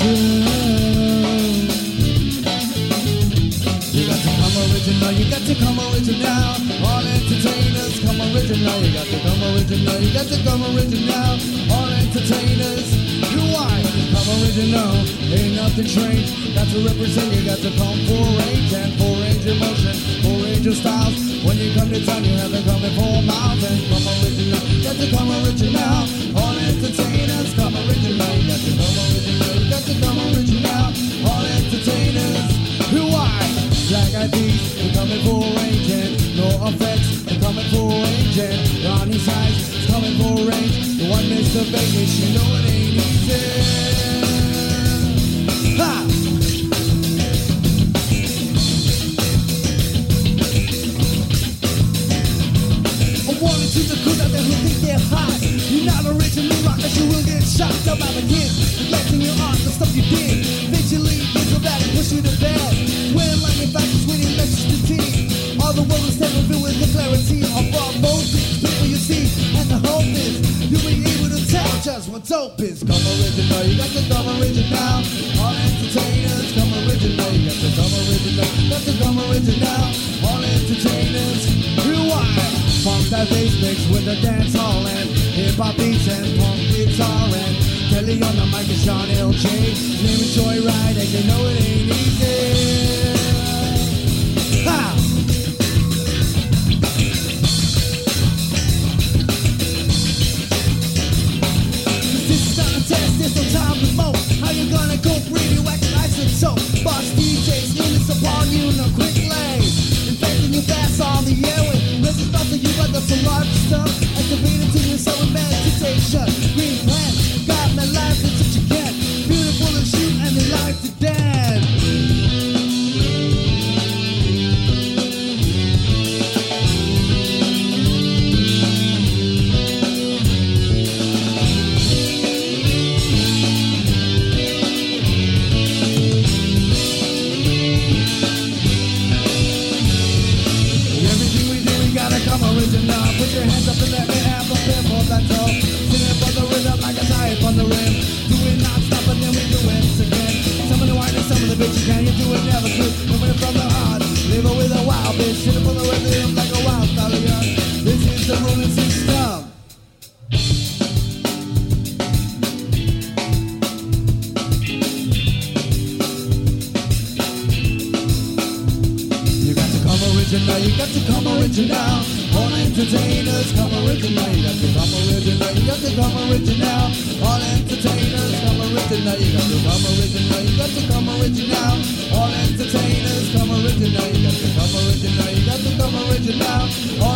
You got to come original, you got to come original. All entertainers come original, you got to come original, you got to come original. All entertainers, you why? Come original, ain't nothing strange. Got to represent, you got to come full range and full range of motion, full range of styles. When you come to town, you have to come in 4 miles and come original, got to come original. All entertainers come original, you got to come original, you got to come original. All entertainers, who I? Black Eyed Peas, they're coming full range and no effects, they're coming full range and Ronnie Size is coming full range. The one Mr. Vegas, you know it ain't easy. Ha! To the crew out there who think they're hot. You're not original rockers, you will get shocked about the hit. Reflecting your art, the stuff you did. Visually, visual back, push you to bed. When lightning flashes, winning message to team. All the world is never filled with the clarity of all motives. People you see, and the hope is you'll be able to tell just what dope is. Come original, you got to come original. All entertainers, come original. You got to come original, got to come original. All entertainers, rewind. Funk that bass mixed with the dance hall and hip-hop beats and punk guitar and Kelly on the mic and Sean L.J. Name it Joyride and you know it ain't easy. Ha! This is not a test, there's no time to mope. How you gonna cope radioactive isotope? Boss DJs, units upon you in a quick lane. Infecting you fast on the airway. You got the large stuff, activated to your summer meditation. Green plant, got my life, that's what you get. Beautiful to shoot and they like to dance. Original, put your hands up and let me have a feel for that toe. Singing for the rhythm like a knife on the rim. Do it non-stop and then we do it again. Some of the wine and some of the bitch you can. You do it never quit, moving it from the heart. Live it with a wild bitch, hit it for the rhythm like a wild stallion. This is the ruling system. You got to come original, you got to come original. All entertainers come original, you got to come original, you got to come original. All entertainers come original, you got to come original, you got to come original. All entertainers come original, you got to come original, you got to come original. All